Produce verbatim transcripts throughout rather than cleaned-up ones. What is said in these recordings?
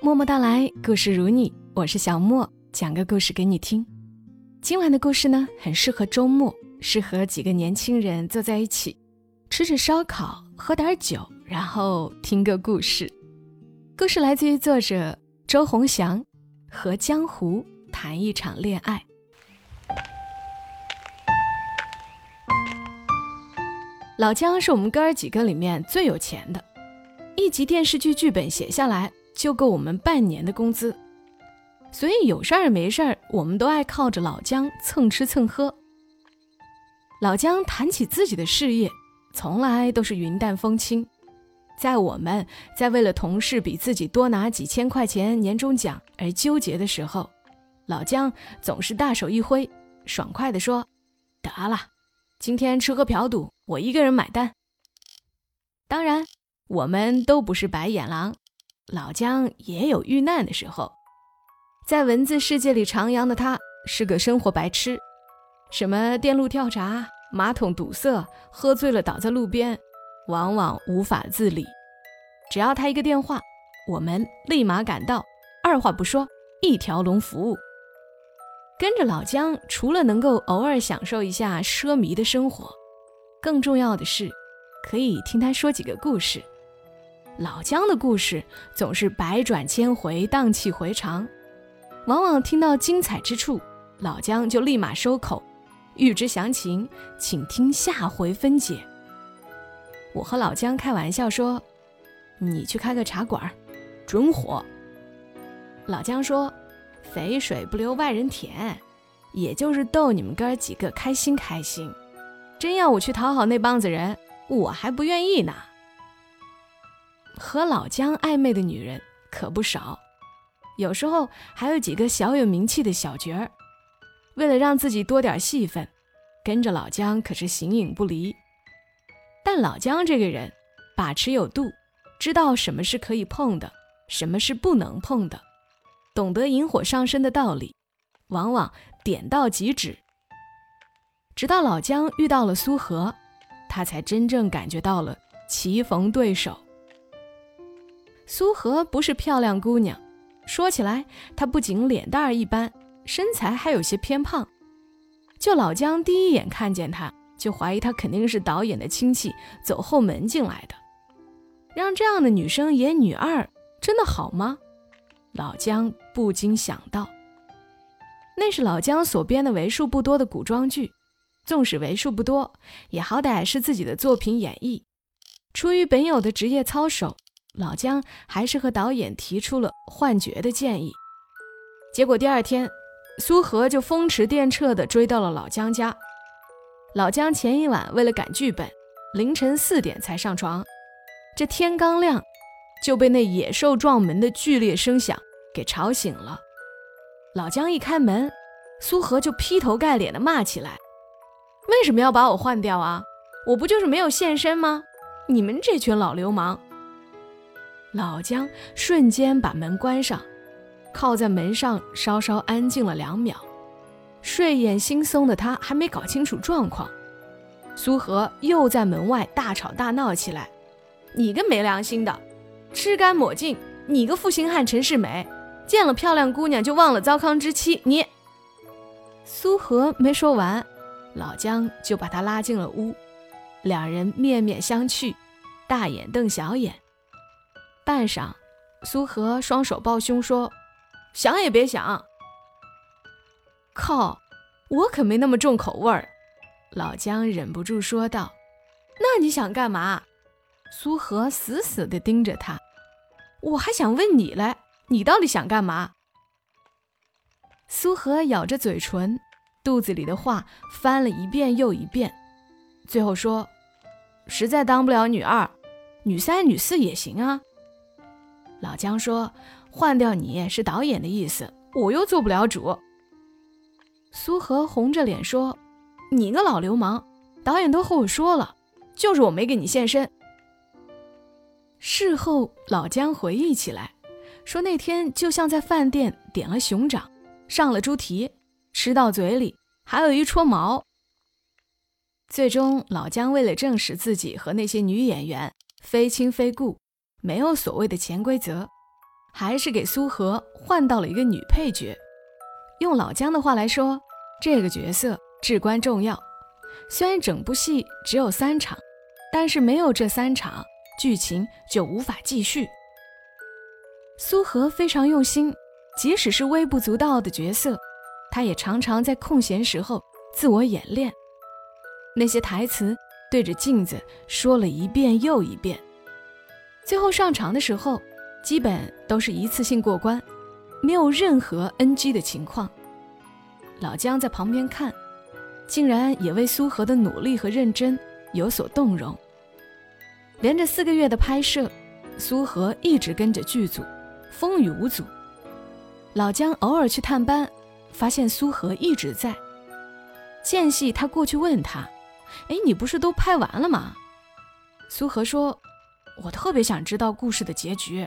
默默到来，故事如你，我是小莫，讲个故事给你听。今晚的故事呢，很适合周末，适合几个年轻人坐在一起，吃着烧烤，喝点酒，然后听个故事。故事来自于作者周鸿祥，和江湖谈一场恋爱。老姜是我们哥儿几个里面最有钱的，一集电视剧剧本写下来就够我们半年的工资，所以有事儿没事儿我们都爱靠着老姜蹭吃蹭喝。老姜谈起自己的事业从来都是云淡风轻，在我们在为了同事比自己多拿几千块钱年终奖而纠结的时候，老姜总是大手一挥，爽快地说，得了，今天吃喝嫖赌我一个人买单。当然我们都不是白眼狼，老姜也有遇难的时候。在文字世界里徜徉的他是个生活白痴，什么电路跳闸、马桶堵塞、喝醉了倒在路边，往往无法自理。只要他一个电话，我们立马赶到，二话不说，一条龙服务。跟着老姜，除了能够偶尔享受一下奢靡的生活，更重要的是可以听他说几个故事。老姜的故事总是百转千回，荡气回肠，往往听到精彩之处，老姜就立马收口。欲知详情，请听下回分解。我和老姜开玩笑说，你去开个茶馆准火。老姜说，肥水不流外人田，也就是逗你们哥几个开心开心，真要我去讨好那帮子人，我还不愿意呢。和老姜暧昧的女人可不少，有时候还有几个小有名气的小角儿，为了让自己多点戏份，跟着老姜可是形影不离。但老姜这个人把持有度，知道什么是可以碰的，什么是不能碰的，懂得引火上身的道理，往往点到即止。直到老姜遇到了苏荷，他才真正感觉到了棋逢对手。苏荷不是漂亮姑娘，说起来她不仅脸蛋一般，身材还有些偏胖。就老姜第一眼看见她，就怀疑她肯定是导演的亲戚走后门进来的。让这样的女生演女二，真的好吗？老姜不禁想到。那是老姜所编的为数不多的古装剧，纵使为数不多，也好歹是自己的作品演绎。出于本有的职业操守，老姜还是和导演提出了换角的建议。结果第二天，苏荷就风驰电掣地追到了老姜家。老姜前一晚为了赶剧本，凌晨四点才上床，这天刚亮就被那野兽撞门的剧烈声响给吵醒了。老姜一开门，苏荷就劈头盖脸地骂起来，为什么要把我换掉啊？我不就是没有现身吗？你们这群老流氓！老姜瞬间把门关上，靠在门上稍稍安静了两秒。睡眼惺忪的他还没搞清楚状况，苏荷又在门外大吵大闹起来，你个没良心的，吃干抹净，你个负心汉陈世美，见了漂亮姑娘就忘了糟糠之妻，你……苏荷没说完，老姜就把他拉进了屋，两人面面相觑，大眼瞪小眼。半晌，苏荷双手抱胸说，想也别想。靠，我可没那么重口味儿。老姜忍不住说道。那你想干嘛？苏荷死死地盯着他。我还想问你嘞，你到底想干嘛？苏荷咬着嘴唇，肚子里的话翻了一遍又一遍，最后说，实在当不了女二，女三女四也行啊。老姜说，换掉你是导演的意思，我又做不了主。苏荷红着脸说，你个老流氓，导演都和我说了，就是我没给你现身。事后老姜回忆起来，说那天就像在饭店点了熊掌，上了猪蹄，吃到嘴里还有一撮毛。最终老姜为了证实自己和那些女演员非亲非故，没有所谓的潜规则， 还是给苏荷换到了一个女配角。用老姜的话来说，这个角色至关重要。虽然整部戏只有三场，但是没有这三场，剧情就无法继续。苏荷非常用心，即使是微不足道的角色，她也常常在空闲时候自我演练。那些台词对着镜子说了一遍又一遍，最后上场的时候基本都是一次性过关，没有任何 N G 的情况。老姜在旁边看，竟然也为苏荷的努力和认真有所动容。连着四个月的拍摄，苏荷一直跟着剧组，风雨无阻。老姜偶尔去探班，发现苏荷一直在。间隙他过去问他，哎，你不是都拍完了吗？苏荷说，我特别想知道故事的结局。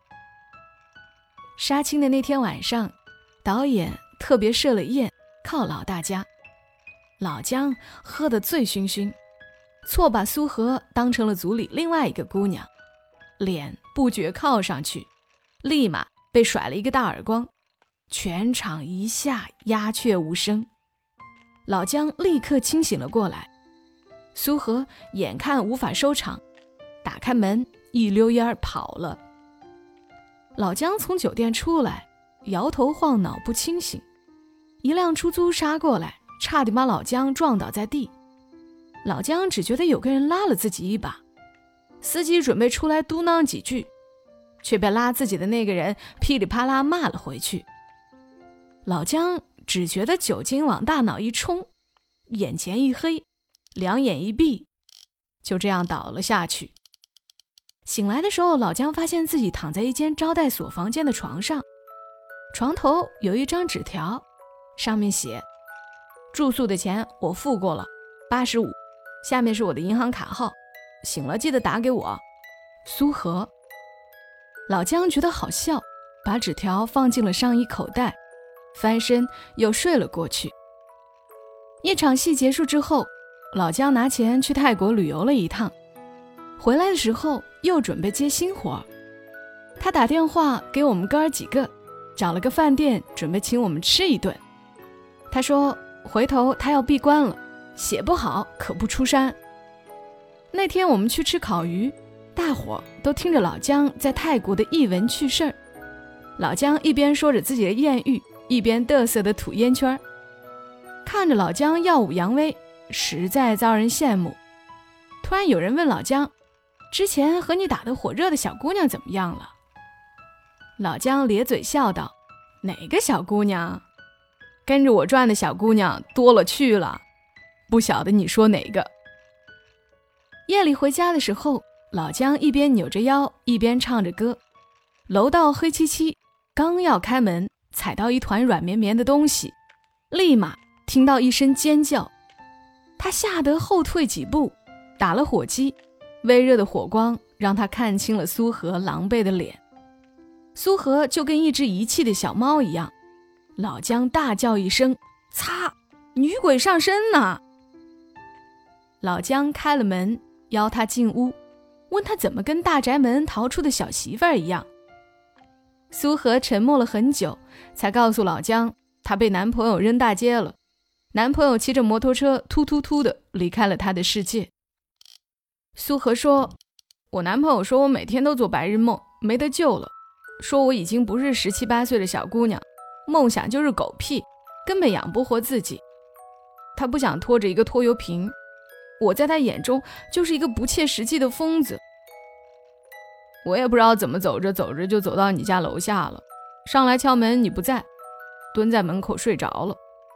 杀青的那天晚上，导演特别设了宴犒劳大家。老姜喝得醉醺醺，错把苏荷当成了组里另外一个姑娘，脸不觉靠上去，立马被甩了一个大耳光，全场一下鸦雀无声。老姜立刻清醒了过来，苏荷眼看无法收场，打开门一溜烟跑了。老姜从酒店出来，摇头晃脑不清醒，一辆出租杀过来，差点把老姜撞倒在地。老姜只觉得有个人拉了自己一把，司机准备出来嘟囔几句，却被拉自己的那个人噼里啪啦骂了回去。老姜只觉得酒精往大脑一冲，眼前一黑，两眼一闭，就这样倒了下去。醒来的时候，老姜发现自己躺在一间招待所房间的床上，床头有一张纸条，上面写，住宿的钱我付过了，八十五，下面是我的银行卡号，醒了记得打给我，苏荷。老姜觉得好笑，把纸条放进了上衣口袋，翻身又睡了过去。一场戏结束之后，老姜拿钱去泰国旅游了一趟，回来的时候又准备接新活。他打电话给我们哥儿几个，找了个饭店准备请我们吃一顿。他说回头他要闭关了，写不好可不出山。那天我们去吃烤鱼，大伙都听着老姜在泰国的异闻趣事儿。老姜一边说着自己的艳遇，一边嘚瑟的吐烟圈，看着老姜耀武扬威，实在遭人羡慕。突然有人问老姜，之前和你打得火热的小姑娘怎么样了？老姜咧嘴笑道，哪个小姑娘？跟着我转的小姑娘多了去了，不晓得你说哪个。夜里回家的时候，老姜一边扭着腰一边唱着歌，楼道黑漆漆，刚要开门，踩到一团软绵绵的东西，立马听到一声尖叫，他吓得后退几步，打了火机，微热的火光让他看清了苏荷狼狈的脸。苏荷就跟一只遗弃的小猫一样。老姜大叫一声，擦，女鬼上身呢！老姜开了门，邀他进屋，问他怎么跟大宅门逃出的小媳妇儿一样。苏荷沉默了很久，才告诉老姜，她被男朋友扔大街了，男朋友骑着摩托车突突突的离开了她的世界。苏荷说，我男朋友说我每天都做白日梦，没得救了，说我已经不是十七八岁的小姑娘，梦想就是狗屁，根本养不活自己。他不想拖着一个拖油瓶，我在他眼中就是一个不切实际的疯子。我也不知道怎么走着走着就走到你家楼下了，上来敲门你不在，蹲在门口睡着了。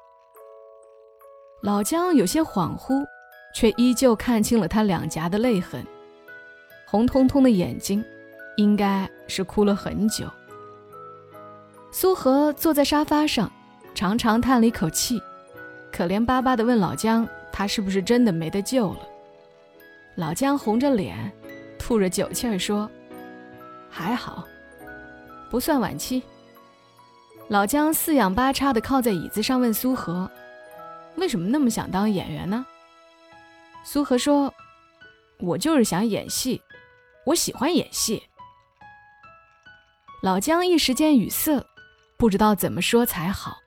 老姜有些恍惚，却依旧看清了他两颊的泪痕，红彤彤的眼睛应该是哭了很久。苏荷坐在沙发上，长长叹了一口气，可怜巴巴地问老姜，他是不是真的没得救了？老姜红着脸，吐着酒气儿说，还好，不算晚期。老姜四仰八叉地靠在椅子上问苏荷，为什么那么想当演员呢？苏荷说，我就是想演戏，我喜欢演戏。 老姜一时间语塞，不知道怎么说才好。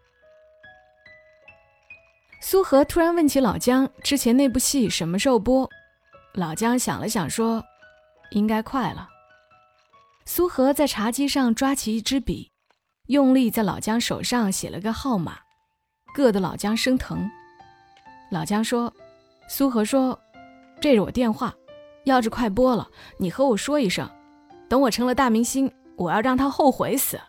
苏荷突然问起老姜之前那部戏什么时候播，老姜想了想说，应该快了。苏荷在茶几上抓起一支笔，用力在老姜手上写了个号码，硌得老姜生疼。老姜说，苏荷说，这是我电话，要是快播了，你和我说一声，等我成了大明星，我要让他后悔死。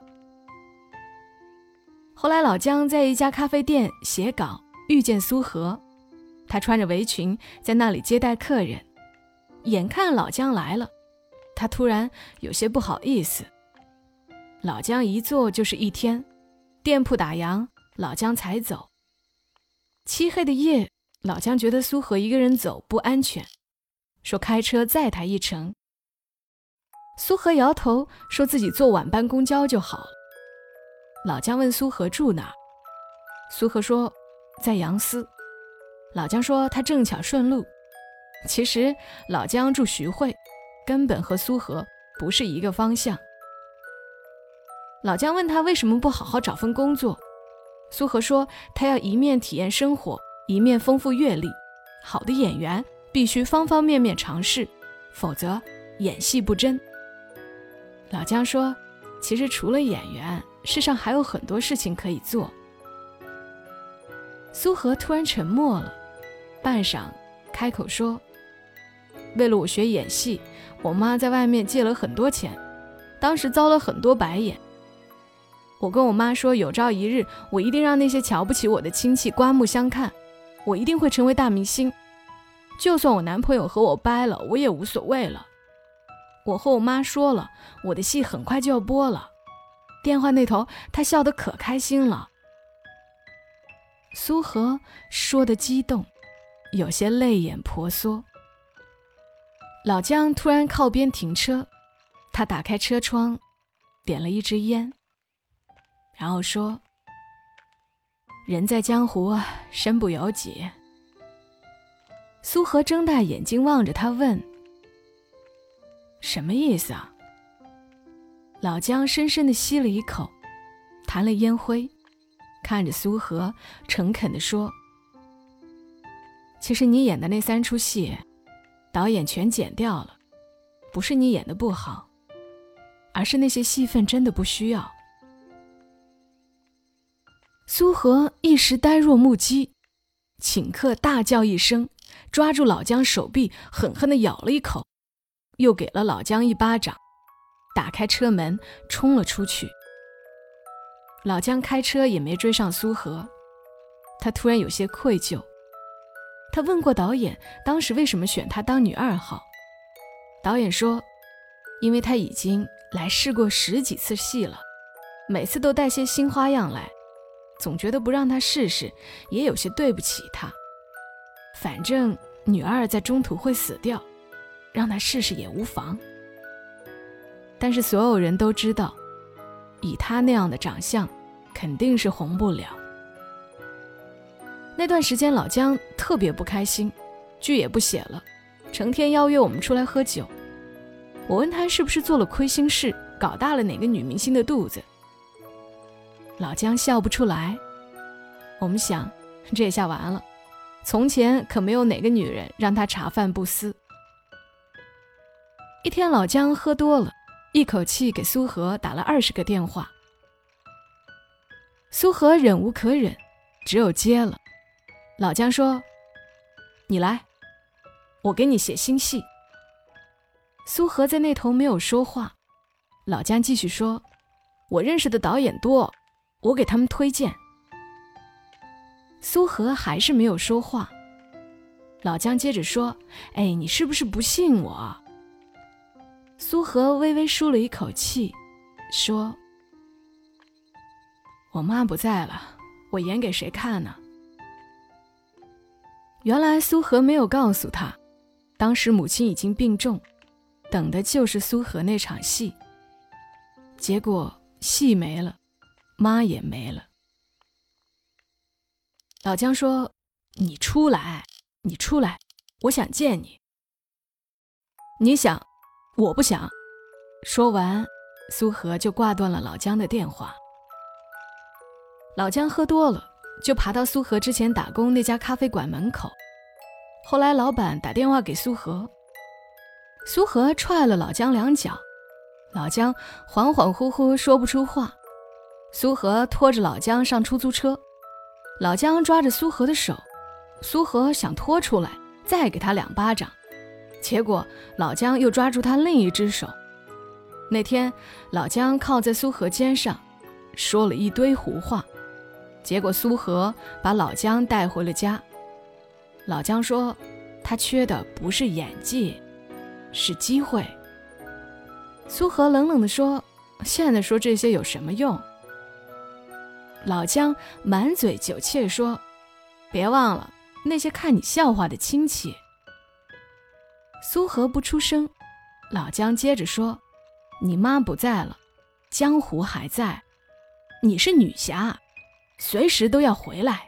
后来老姜在一家咖啡店写稿，遇见苏荷，他穿着围裙在那里接待客人，眼看老姜来了，他突然有些不好意思。老姜一坐就是一天，店铺打烊，老姜才走。漆黑的夜，老姜觉得苏荷一个人走不安全，说开车载他一程。苏荷摇头，说自己坐晚班公交就好了。老姜问苏荷住哪儿，苏荷说在杨思。老姜说他正巧顺路，其实老姜住徐汇，根本和苏荷不是一个方向。老姜问他为什么不好好找份工作，苏荷说他要一面体验生活，一面丰富阅历，好的演员必须方方面面尝试，否则演戏不真。老姜说，其实除了演员，世上还有很多事情可以做。苏荷突然沉默了，半晌开口说，为了我学演戏，我妈在外面借了很多钱，当时遭了很多白眼。我跟我妈说，有朝一日我一定让那些瞧不起我的亲戚刮目相看，我一定会成为大明星，就算我男朋友和我掰了，我也无所谓了。我和我妈说了，我的戏很快就要播了。电话那头她笑得可开心了。苏荷说得激动，有些泪眼婆娑。老姜突然靠边停车，他打开车窗，点了一支烟，然后说，人在江湖，身不由己。苏荷睁大眼睛望着他问，什么意思啊？老姜深深地吸了一口，弹了烟灰，看着苏荷诚恳地说，其实你演的那三出戏，导演全剪掉了，不是你演的不好，而是那些戏份真的不需要。苏荷一时呆若木鸡，顷刻大叫一声，抓住老姜手臂狠狠地咬了一口，又给了老姜一巴掌，打开车门冲了出去。老姜开车也没追上苏荷，他突然有些愧疚。他问过导演当时为什么选他当女二号，导演说，因为他已经来试过十几次戏了，每次都带些新花样来，总觉得不让他试试也有些对不起他，反正女二在中途会死掉，让他试试也无妨。但是所有人都知道，以他那样的长相肯定是红不了。那段时间老姜特别不开心，剧也不写了，成天邀约我们出来喝酒。我问他是不是做了亏心事，搞大了哪个女明星的肚子。老姜笑不出来。我们想，这下完了，从前可没有哪个女人让他茶饭不思。一天老姜喝多了，一口气给苏荷打了二十个电话。苏荷忍无可忍，只有接了。老姜说，你来，我给你写新戏。苏荷在那头没有说话。老姜继续说，我认识的导演多，我给他们推荐。苏荷还是没有说话。老姜接着说，哎，你是不是不信我？苏荷微微舒了一口气，说，我妈不在了，我演给谁看呢？原来苏荷没有告诉他，当时母亲已经病重，等的就是苏荷那场戏。结果戏没了，妈也没了。老姜说，你出来，你出来，我想见你。你想，我不想。说完， 苏荷就挂断了老姜的电话。老姜喝多了，就爬到苏荷之前打工那家咖啡馆门口。后来老板打电话给苏荷，苏荷踹了老姜两脚，老姜恍恍惚惚说不出话。苏荷拖着老姜上出租车，老姜抓着苏荷的手，苏荷想拖出来再给他两巴掌，结果老姜又抓住他另一只手。那天老姜靠在苏荷肩上，说了一堆胡话，结果苏荷把老姜带回了家。老姜说他缺的不是演技，是机会。苏荷冷冷地说，现在说这些有什么用？老姜满嘴酒气说，别忘了那些看你笑话的亲戚。苏荷不出声，老姜接着说，你妈不在了，江湖还在，你是女侠，随时都要回来。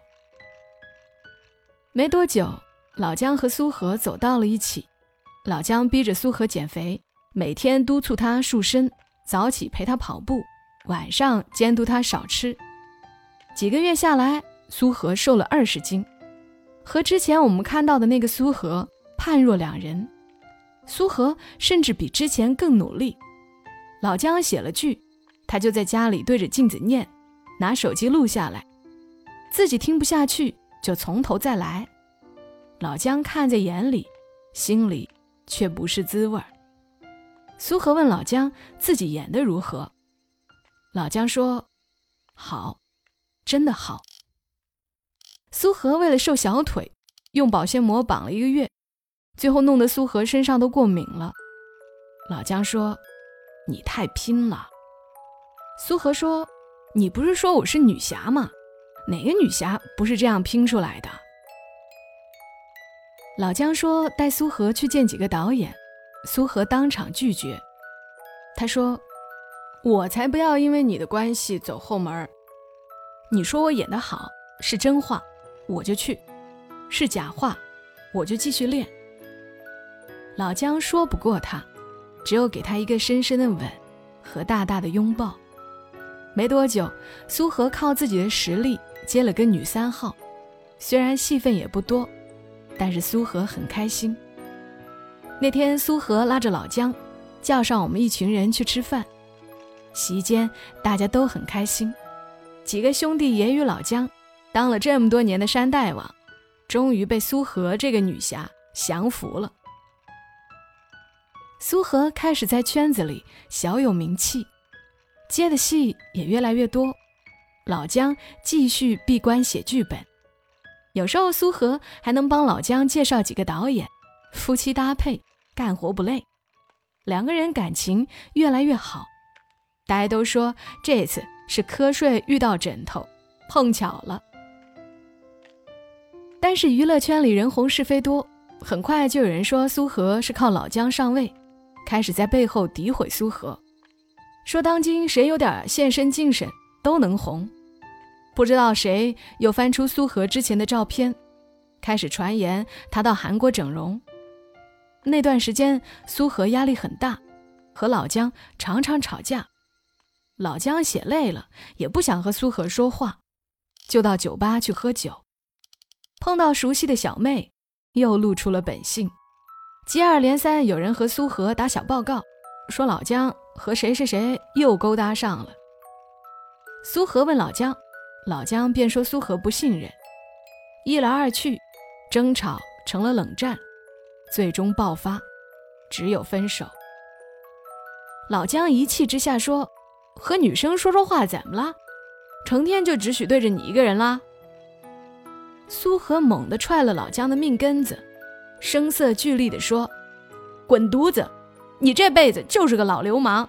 没多久，老姜和苏荷走到了一起。老姜逼着苏荷减肥，每天督促她塑身，早起陪她跑步，晚上监督她少吃。几个月下来，苏荷瘦了二十斤，和之前我们看到的那个苏荷判若两人。苏荷甚至比之前更努力。老姜写了剧，他就在家里对着镜子念，拿手机录下来，自己听不下去就从头再来。老姜看在眼里，心里却不是滋味。苏荷问老姜自己演得如何，老姜说，好，真的好。苏荷为了瘦小腿，用保鲜膜绑了一个月，最后弄得苏荷身上都过敏了。老姜说，你太拼了。苏荷说，你不是说我是女侠吗？哪个女侠不是这样拼出来的？老姜说带苏荷去见几个导演，苏荷当场拒绝。他说，我才不要因为你的关系走后门，你说我演得好是真话，我就去；是假话，我就继续练。老姜说不过他，只有给他一个深深的吻和大大的拥抱。没多久，苏荷靠自己的实力接了个女三号，虽然戏份也不多，但是苏荷很开心。那天苏荷拉着老姜，叫上我们一群人去吃饭。席间大家都很开心，几个兄弟也与老姜当了这么多年的山大王，终于被苏荷这个女侠降服了。苏荷开始在圈子里小有名气，接的戏也越来越多。老姜继续闭关写剧本，有时候苏荷还能帮老姜介绍几个导演，夫妻搭配，干活不累。两个人感情越来越好，大家都说这次是瞌睡遇到枕头，碰巧了。但是娱乐圈里人红是非多，很快就有人说苏荷是靠老姜上位，开始在背后诋毁苏荷，说当今谁有点献身精神都能红。不知道谁又翻出苏荷之前的照片，开始传言她到韩国整容。那段时间苏荷压力很大，和老姜常常吵架。老姜写累了也不想和苏荷说话，就到酒吧去喝酒。碰到熟悉的小妹，又露出了本性。接二连三有人和苏荷打小报告，说老姜和谁谁谁又勾搭上了。苏荷问老姜，老姜便说苏荷不信任。一来二去，争吵成了冷战，最终爆发，只有分手。老姜一气之下说，和女生说说话怎么了？成天就只许对着你一个人啦。苏荷猛地踹了老姜的命根子，声色俱厉地说，滚犊子，你这辈子就是个老流氓。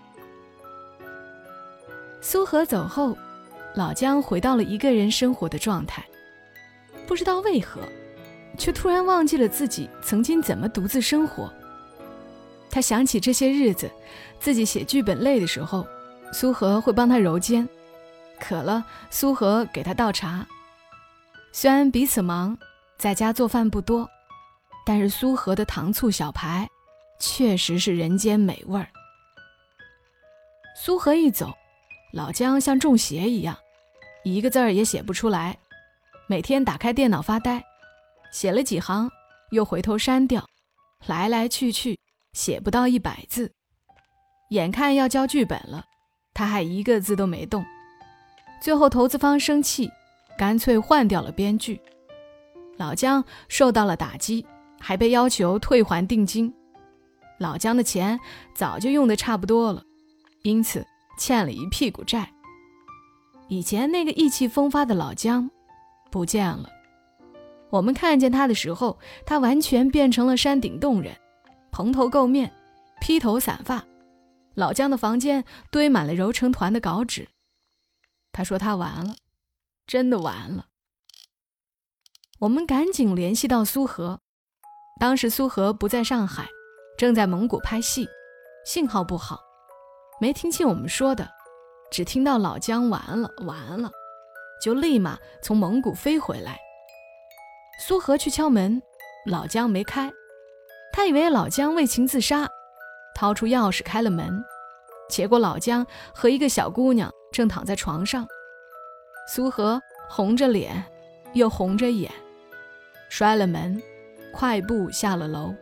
苏荷走后，老姜回到了一个人生活的状态，不知道为何，却突然忘记了自己曾经怎么独自生活。他想起这些日子，自己写剧本累的时候，苏荷会帮他揉肩，渴了苏荷给他倒茶。虽然彼此忙，在家做饭不多，但是苏荷的糖醋小排确实是人间美味儿。 苏荷一走，老姜像中邪一样，一个字儿也写不出来，每天打开电脑发呆，写了几行又回头删掉，来来去去写不到一百字。眼看要交剧本了，他还一个字都没动。最后投资方生气，干脆换掉了编剧。老姜受到了打击，还被要求退还定金。老姜的钱早就用得差不多了，因此欠了一屁股债。以前那个意气风发的老姜不见了。我们看见他的时候，他完全变成了山顶洞人，蓬头垢面，披头散发。老姜的房间堆满了揉成团的稿纸。他说他完了，真的完了。我们赶紧联系到苏荷，当时苏荷不在上海，正在蒙古拍戏，信号不好，没听清我们说的，只听到老姜完了完了，就立马从蒙古飞回来。苏荷去敲门，老姜没开，他以为老姜为情自杀，掏出钥匙开了门，结果老姜和一个小姑娘正躺在床上。苏荷红着脸又红着眼，摔了门，快步下了楼。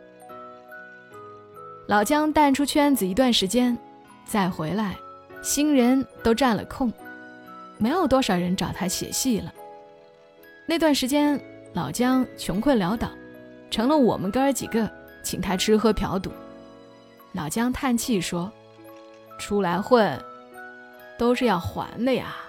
老姜淡出圈子一段时间，再回来，新人都占了空，没有多少人找他写戏了。那段时间老姜穷困潦倒，成了我们哥儿几个请他吃喝嫖赌。老姜叹气说，出来混都是要还的呀。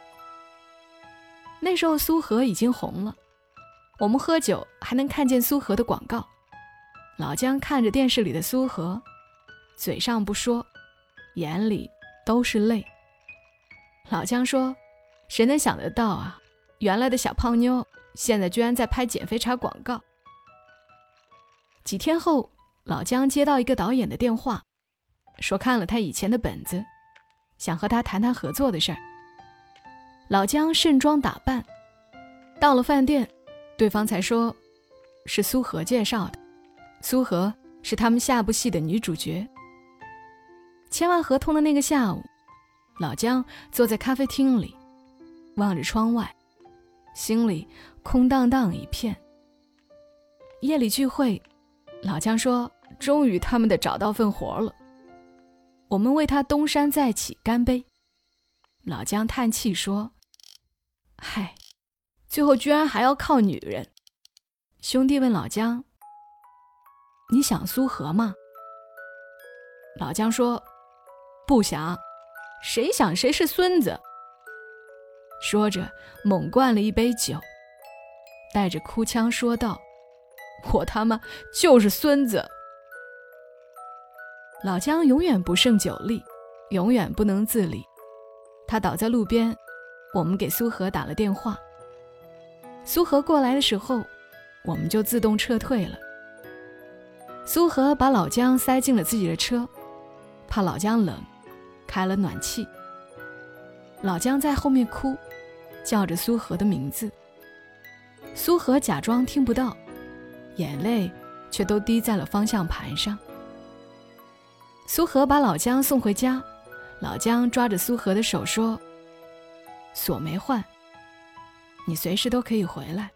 那时候苏荷已经红了，我们喝酒还能看见苏荷的广告。老姜看着电视里的苏荷，嘴上不说，眼里都是泪。老姜说，谁能想得到啊，原来的小胖妞现在居然在拍减肥茶广告。几天后，老姜接到一个导演的电话，说看了他以前的本子，想和他谈谈合作的事儿。老姜盛装打扮，到了饭店，对方才说是苏荷介绍的，苏荷是他们下部戏的女主角。签完合同的那个下午，老姜坐在咖啡厅里，望着窗外，心里空荡荡一片。夜里聚会，老姜说终于他们的找到份活了，我们为他东山再起干杯。老姜叹气说，嗨，最后居然还要靠女人。兄弟问老姜，你想苏荷吗？老姜说，不想，谁想谁是孙子。说着猛灌了一杯酒，带着哭腔说道，我他妈就是孙子。老姜永远不胜酒力，永远不能自理。他倒在路边，我们给苏荷打了电话。苏荷过来的时候，我们就自动撤退了。苏荷把老姜塞进了自己的车，怕老姜冷，开了暖气。老姜在后面哭，叫着苏荷的名字。苏荷假装听不到，眼泪却都滴在了方向盘上。苏荷把老姜送回家，老姜抓着苏荷的手说，锁没换，你随时都可以回来。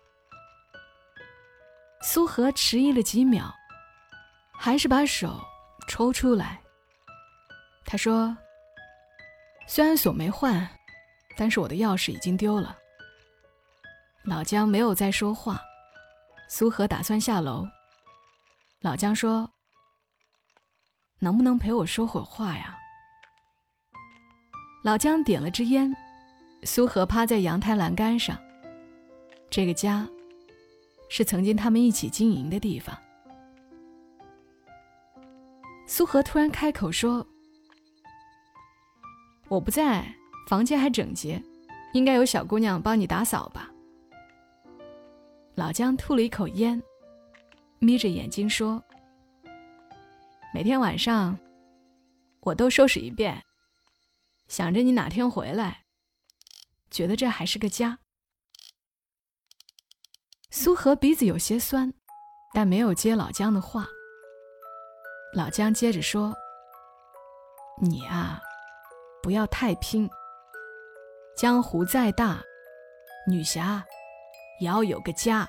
苏荷迟疑了几秒，还是把手抽出来。他说，虽然锁没换，但是我的钥匙已经丢了。老姜没有再说话。苏荷打算下楼，老姜说，能不能陪我说会儿话呀？老姜点了支烟，苏荷趴在阳台栏杆上。这个家是曾经他们一起经营的地方。苏荷突然开口说，我不在，房间还整洁，应该有小姑娘帮你打扫吧。老姜吐了一口烟，眯着眼睛说，每天晚上我都收拾一遍，想着你哪天回来，觉得这还是个家。苏荷鼻子有些酸，但没有接老姜的话。。老姜接着说，你啊， 不要太拼。江湖再大，女侠也要有个家。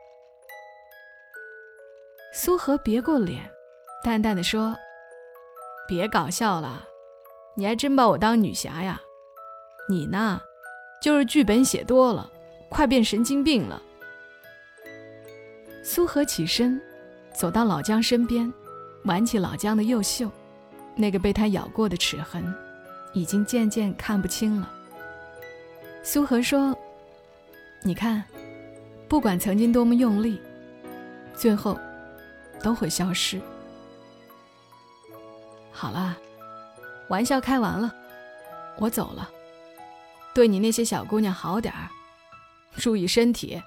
苏荷别过脸，淡淡的说：别搞笑了，你还真把我当女侠呀？你呢，就是剧本写多了，快变神经病了。苏荷起身，走到老姜身边，挽起老姜的右袖，那个被他咬过的齿痕已经渐渐看不清了。苏荷说：你看，不管曾经多么用力，最后都会消失。好了，玩笑开完了，我走了。对你那些小姑娘好点儿，注意身体。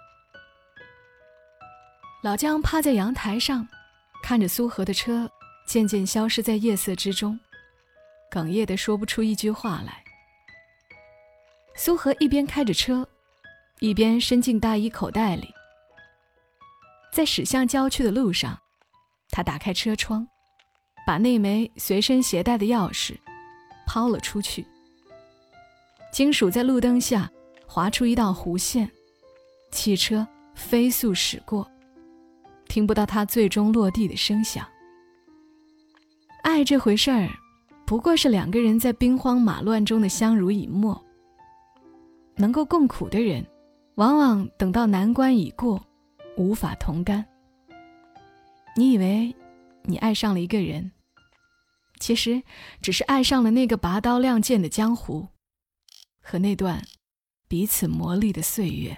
老姜趴在阳台上，看着苏荷的车渐渐消失在夜色之中，哽咽地说不出一句话来。苏荷一边开着车，一边伸进大衣口袋里。在驶向郊区的路上，他打开车窗，把那枚随身携带的钥匙抛了出去。金属在路灯下划出一道弧线，汽车飞速驶过，听不到它最终落地的声响。爱这回事儿，不过是两个人在兵荒马乱中的相濡以沫。能够共苦的人，往往等到难关已过，无法同甘。你以为你爱上了一个人，其实只是爱上了那个拔刀亮剑的江湖，和那段彼此磨砺的岁月。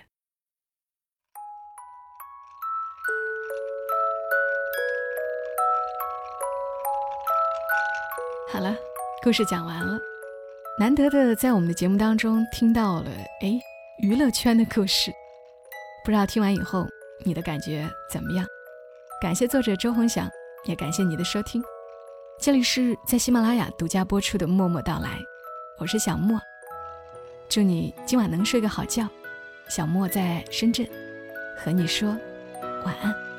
好了，故事讲完了。难得的在我们的节目当中听到了诶娱乐圈的故事，不知道听完以后你的感觉怎么样？感谢作者周鸿祥，也感谢你的收听。这里是在喜马拉雅独家播出的默默到来，我是小莫，祝你今晚能睡个好觉。小莫在深圳和你说晚安。